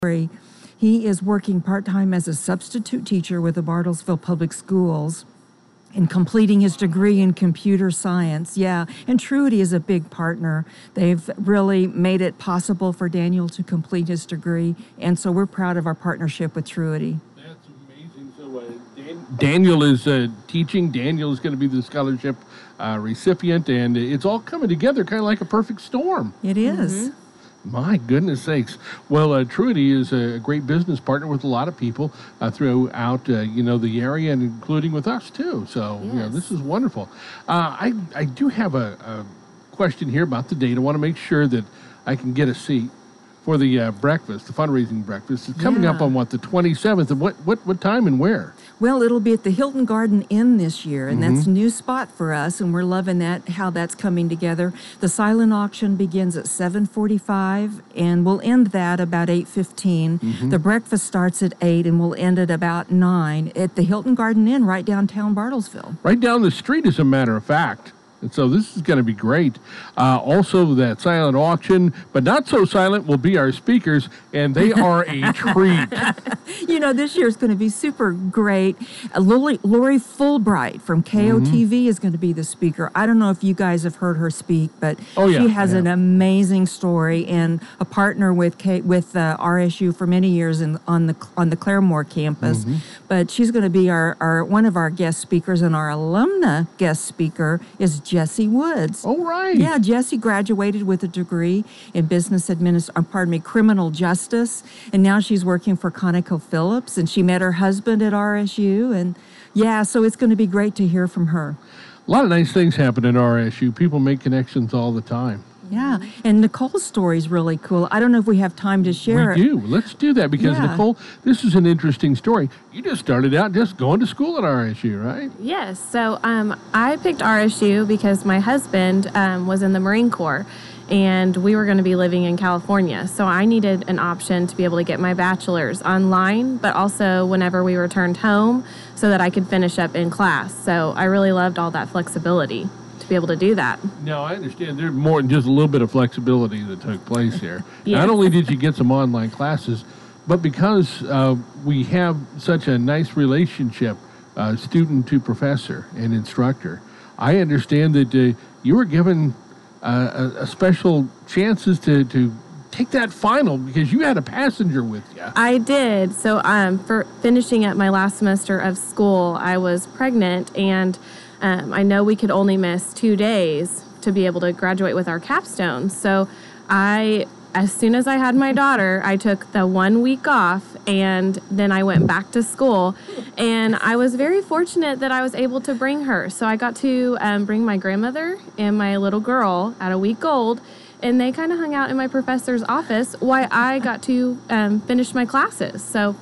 He is working part-time as a substitute teacher with the Bartlesville Public Schools and completing his degree in computer science. Yeah, and Truity is a big partner. They've really made it possible for Daniel to complete his degree, and so we're proud of our partnership with Truity. That's amazing. So Daniel is teaching. Daniel is going to be the scholarship recipient, and it's all coming together kind of like a perfect storm. It is. Mm-hmm. My goodness sakes. Well, Truity is a great business partner with a lot of people throughout, the area, and including with us, too. So, Yes. This is wonderful. I do have a question here about the date. I want to make sure that I can get a seat for the breakfast, the fundraising breakfast. It's coming up on, the 27th. And what time and where? Well, it'll be at the Hilton Garden Inn this year, and that's a new spot for us, and we're loving how that's coming together. The silent auction begins at 7:45, and we'll end that about 8:15. The breakfast starts at 8, and we'll end at about 9 at the Hilton Garden Inn right downtown Bartlesville. Right down the street, as a matter of fact. And so this is going to be great. Also, that silent auction, but not so silent, will be our speakers, and they are a treat. This year is going to be super great. Lori Fulbright from KOTV is going to be the speaker. I don't know if you guys have heard her speak, but she has an amazing story and a partner with RSU for many years on the Claremore campus. But she's going to be our one of our guest speakers, and our alumna guest speaker is Jessie Woods. Oh, right. Yeah, Jessie graduated with a degree in criminal justice, and now she's working for ConocoPhillips, and she met her husband at RSU, and so it's going to be great to hear from her. A lot of nice things happen at RSU. People make connections all the time. Yeah, and Nicole's story is really cool. I don't know if we have time to share it. We do. Let's do that because, Nicole, this is an interesting story. You just started out just going to school at RSU, right? Yes. So I picked RSU because my husband was in the Marine Corps, and we were going to be living in California. So I needed an option to be able to get my bachelor's online, but also whenever we returned home so that I could finish up in class. So I really loved all that flexibility to be able to do that. No, I understand. There's more than just a little bit of flexibility that took place here. Yes. Not only did you get some online classes, but because we have such a nice relationship, student to professor and instructor, I understand that you were given a special chances to take that final because you had a passenger with you. I did. So for finishing up my last semester of school, I was pregnant, and I know we could only miss 2 days to be able to graduate with our capstone. So as soon as I had my daughter, I took the 1 week off, and then I went back to school. And I was very fortunate that I was able to bring her. So I got to bring my grandmother and my little girl at a week old, and they kind of hung out in my professor's office while I got to finish my classes. So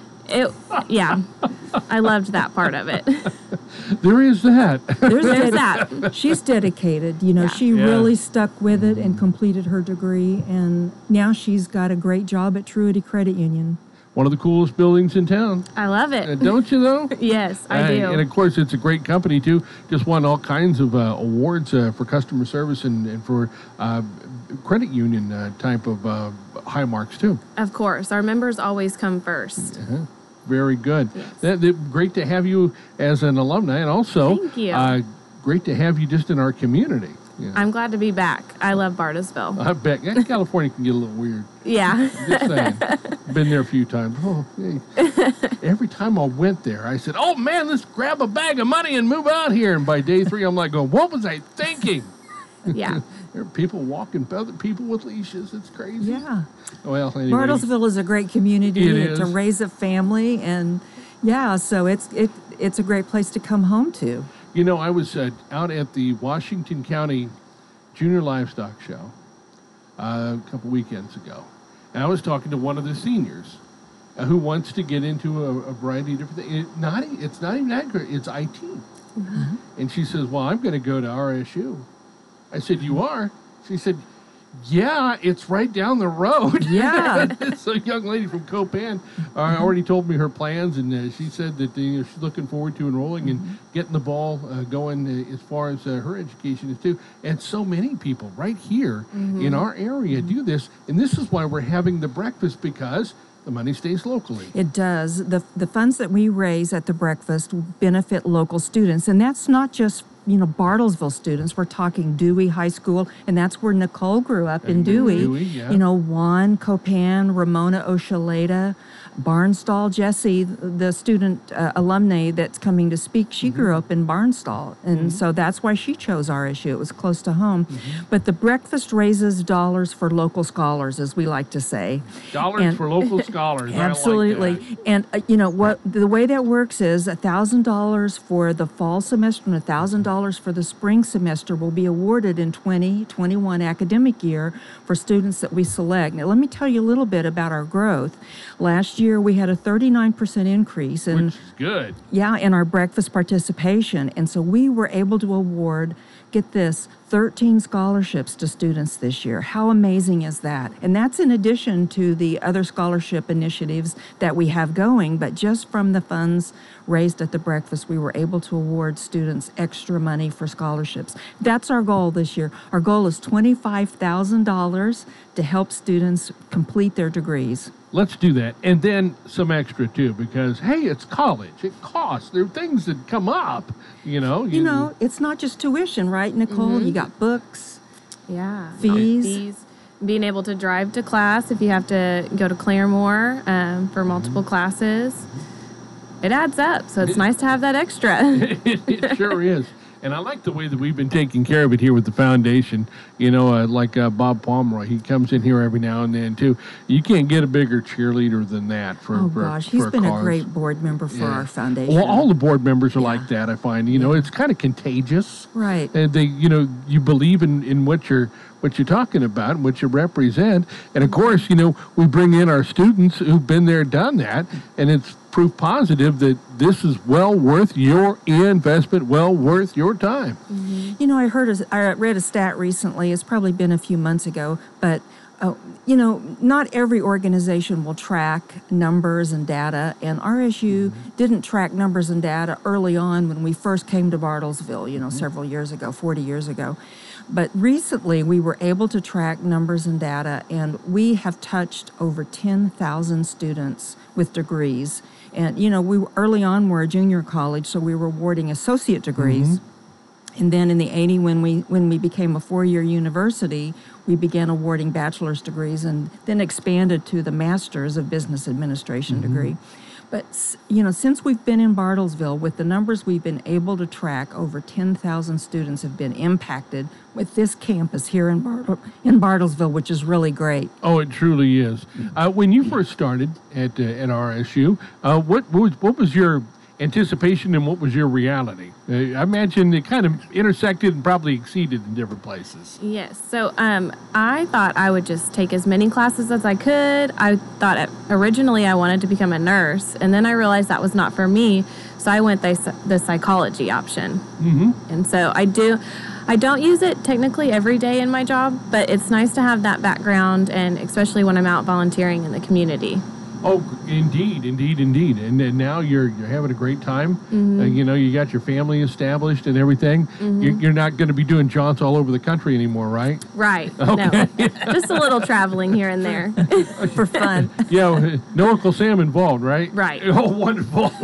I loved that part of it. There is that. There's that. She's dedicated. She really stuck with it and completed her degree, and now she's got a great job at Truity Credit Union. One of the coolest buildings in town. I love it. Don't you, though? Yes, I do. And, of course, it's a great company, too. Just won all kinds of awards for customer service and for credit union type of high marks, too. Of course. Our members always come first. Very good. Yes. Great to have you as an alumni, and also Thank you. Great to have you just in our community. I'm glad to be back. I love Bartlesville. I bet. California can get a little weird. Yeah. Just saying. Been there a few times. Oh, hey. Every time I went there, I said, oh, man, let's grab a bag of money and move out here. And by day 3, I'm like, what was I thinking? Yeah. There are people walking, other people with leashes. It's crazy. Yeah. Well, anyway. Bartlesville is a great community to is. raise a family, and so it's a great place to come home to. I was out at the Washington County Junior Livestock Show a couple weekends ago, and I was talking to one of the seniors who wants to get into a variety of different things. It's not even that great. It's IT. And she says, well, I'm going to go to RSU. I said, you are? She said, yeah, it's right down the road. Yeah. So a young lady from Copan already told me her plans, and she said that she's looking forward to enrolling and getting the ball going as far as her education is too. And so many people right here in our area do this, and this is why we're having the breakfast, because the money stays locally. It does. The funds that we raise at the breakfast benefit local students, and that's not just Bartlesville students. We're talking Dewey High School, and that's where Nicole grew up in Dewey. Yeah. Juan Copan, Ramona Oshaleta, Barnstall, Jesse, the student alumni that's coming to speak, she grew up in Barnstall, and so that's why she chose RSU. It was close to home. But the breakfast raises dollars for local scholars, as we like to say. Dollars for local scholars. Absolutely. I like that. And what the way that works is $1,000 for the fall semester and $1,000 for the spring semester will be awarded in 2021 academic year for students that we select. Now, let me tell you a little bit about our growth. Last year, we had a 39% increase in, which is good. Yeah, in our breakfast participation. And so we were able to award, get this, 13 scholarships to students this year. How amazing is that? And that's in addition to the other scholarship initiatives that we have going, but just from the funds raised at the breakfast, we were able to award students extra money for scholarships. That's our goal this year. Our goal is $25,000 to help students complete their degrees. Let's do that. And then some extra too, because hey, it's college. It costs. There are things that come up, it's not just tuition, right, Nicole? You got books. Yeah. Fees. Being able to drive to class if you have to go to Claremore for multiple classes. It adds up, so it's nice to have that extra. It sure is. And I like the way that we've been taking care of it here with the foundation. Like Bob Pomeroy, he comes in here every now and then, too. You can't get a bigger cheerleader than that for he's been a great board member for our foundation. Well, all the board members are like that, I find. It's kind of contagious. Right. And they, you believe in what you're talking about, what you represent. And, of course, we bring in our students who've been there, done that, and it's proof positive that this is well worth your investment, well worth your time. I read a stat recently. It's probably been a few months ago, but not every organization will track numbers and data, and RSU didn't track numbers and data early on when we first came to Bartlesville, several years ago, 40 years ago. But recently, we were able to track numbers and data, and we have touched over 10,000 students with degrees. And, we early on were a junior college, so we were awarding associate degrees. And then in the 80s, when we became a 4-year university, we began awarding bachelor's degrees and then expanded to the master's of business administration degree. But, since we've been in Bartlesville, with the numbers we've been able to track, over 10,000 students have been impacted with this campus here in Bartlesville, which is really great. Oh, it truly is. When you first started at RSU, what was your anticipation and what was your reality? I imagine it kind of intersected and probably exceeded in different places. Yes. So I thought I would just take as many classes as I could. I thought originally I wanted to become a nurse, and then I realized that was not for me. So I went the psychology option. And so I don't use it technically every day in my job, but it's nice to have that background, and especially when I'm out volunteering in the community. Oh, indeed. And now you're having a great time. You got your family established and everything. You're not going to be doing jaunts all over the country anymore, right? Right. Okay. No. Just a little traveling here and there for fun. Yeah, no Uncle Sam involved, right? Right. Oh, wonderful.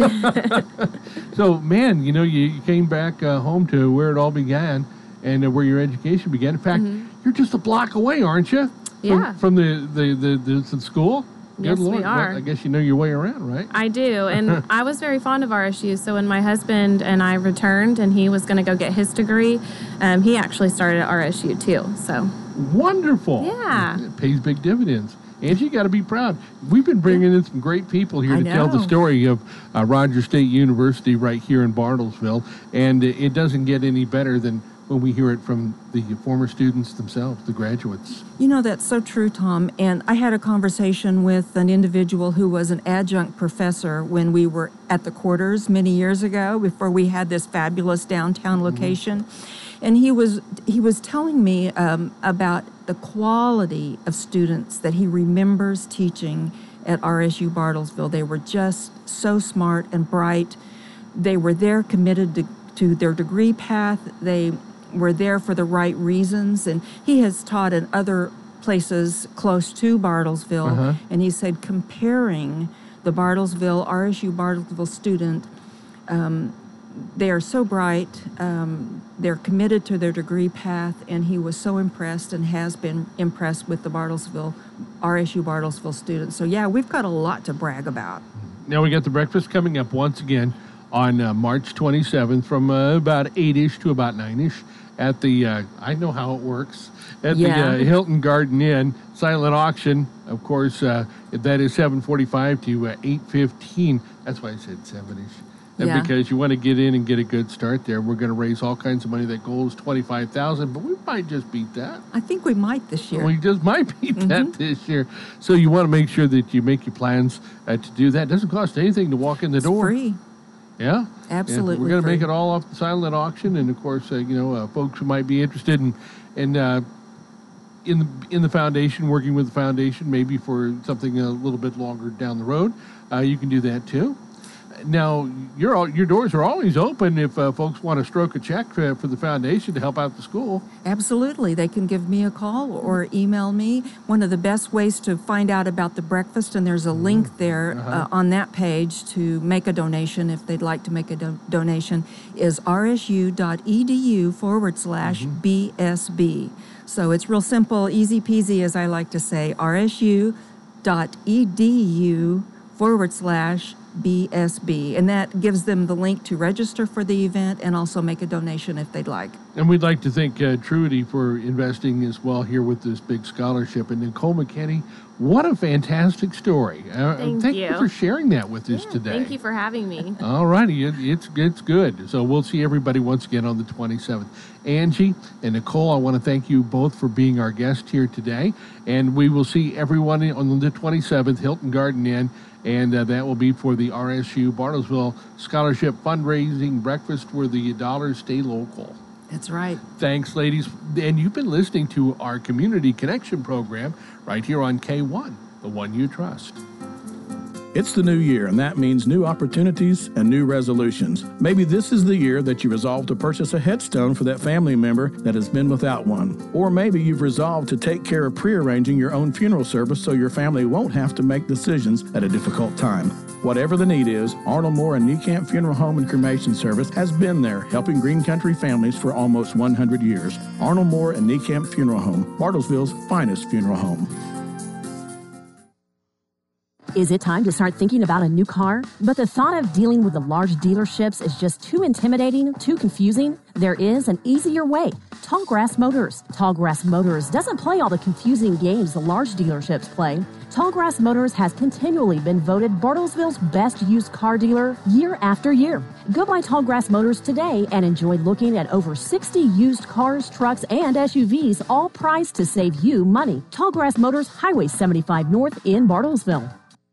So, man, you came back home to where it all began and where your education began. In fact, you're just a block away, aren't you? Yeah. From the school? Yes, Good Lord. we are. Well, I guess you know your way around, right? I do, and I was very fond of RSU, so when my husband and I returned and he was going to go get his degree, he actually started at RSU too, so. Wonderful. Yeah. It pays big dividends. Angie, you got to be proud. We've been bringing in some great people here to tell the story of Rogers State University right here in Bartlesville, and it doesn't get any better than when we hear it from the former students themselves, the graduates. That's so true, Tom. And I had a conversation with an individual who was an adjunct professor when we were at the quarters many years ago, before we had this fabulous downtown location. And he was telling me about the quality of students that he remembers teaching at RSU Bartlesville. They were just so smart and bright. They were there committed to their degree path. They were there for the right reasons, and he has taught in other places close to Bartlesville, and he said comparing the RSU Bartlesville student, they are so bright, they're committed to their degree path, and he was so impressed and has been impressed with the RSU Bartlesville students. So yeah, we've got a lot to brag about. Now we got the breakfast coming up once again on March 27th from about 8-ish to about 9-ish at the, I know how it works, at the Hilton Garden Inn silent auction. Of course, that is 7:45 to 8:15. That's why I said 7-ish. Because you want to get in and get a good start there. We're going to raise all kinds of money. That goal is $25,000, but we might just beat that. I think we might this year. We just might beat that this year. So you want to make sure that you make your plans to do that. It doesn't cost anything to walk in the door. Free. Yeah, absolutely. And we're going to make it all off the silent auction, and of course, folks who might be interested in the foundation, working with the foundation, maybe for something a little bit longer down the road, you can do that too. Now, your doors are always open if folks want to stroke a check for the foundation to help out the school. Absolutely. They can give me a call or email me. One of the best ways to find out about the breakfast, and there's a link there on that page to make a donation if they'd like to make a donation, is rsu.edu/BSB. So it's real simple, easy peasy, as I like to say, rsu.edu/BSB. And that gives them the link to register for the event and also make a donation if they'd like. And we'd like to thank Truity for investing as well here with this big scholarship. And Nicole McKinney, what a fantastic story. Thank you for sharing that with us today. Thank you for having me. All righty. It's good. So we'll see everybody once again on the 27th. Angie and Nicole, I want to thank you both for being our guest here today. And we will see everyone on the 27th, Hilton Garden Inn. And that will be for the RSU Bartlesville Scholarship Fundraising Breakfast where the dollars stay local. That's right. Thanks, ladies. And you've been listening to our Community Connection program right here on K1, the one you trust. It's the new year, and that means new opportunities and new resolutions. Maybe this is the year that you resolve to purchase a headstone for that family member that has been without one. Or maybe you've resolved to take care of prearranging your own funeral service so your family won't have to make decisions at a difficult time. Whatever the need is, Arnold Moore and Niekamp Funeral Home and Cremation Service has been there helping Green Country families for almost 100 years. Arnold Moore and Niekamp Funeral Home, Bartlesville's finest funeral home. Is it time to start thinking about a new car? But the thought of dealing with the large dealerships is just too intimidating, too confusing? There is an easier way. Tallgrass Motors. Tallgrass Motors doesn't play all the confusing games the large dealerships play. Tallgrass Motors has continually been voted Bartlesville's best used car dealer year after year. Go by Tallgrass Motors today and enjoy looking at over 60 used cars, trucks, and SUVs, all priced to save you money. Tallgrass Motors, Highway 75 North in Bartlesville.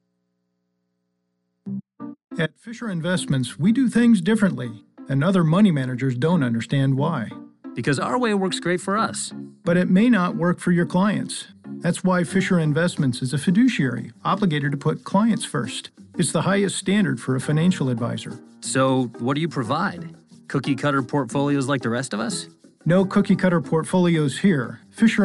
At Fisher Investments, we do things differently, and other money managers don't understand why. Because our way works great for us. But it may not work for your clients. That's why Fisher Investments is a fiduciary, obligated to put clients first. It's the highest standard for a financial advisor. So, what do you provide? Cookie-cutter portfolios like the rest of us? No cookie-cutter portfolios here. Fisher